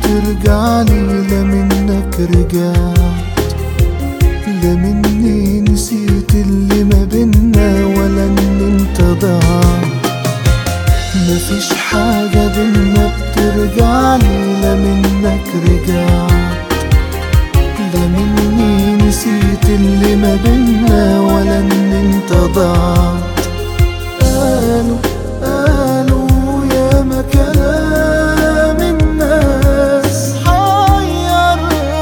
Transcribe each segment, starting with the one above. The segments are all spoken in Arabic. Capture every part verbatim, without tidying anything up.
بترجعلي، لا منك رجعت لا مني نسيت اللي ما بينا ولا ان انت ضاعت. مفيش حاجة بينا بترجعلي، لا منك رجعت لا مني نسيت اللي ما بينا ولا ان انت ضاعت. قالوا قالوا يا ما كلام الناس حير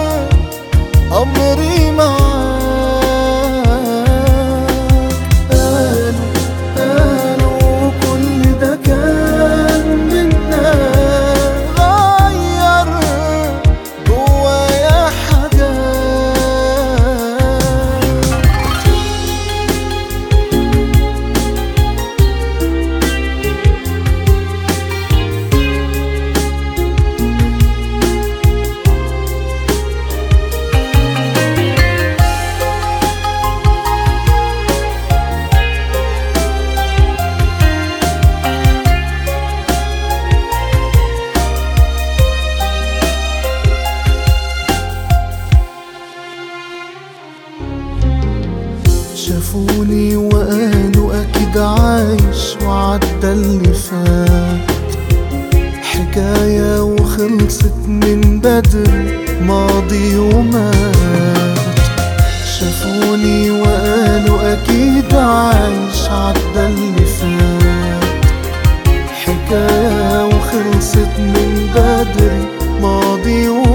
أمري معاك. قالوا قالوا كل ده كان منا غير جوايا حاجات. شافوني وقالوا أكيد عايش وعدى اللي فات، حكاية وخلصت من بدري ماضي ومات. شافوني وقالوا أكيد عايش عدى اللي فات، حكاية وخلصت من بدري ماضي ومات.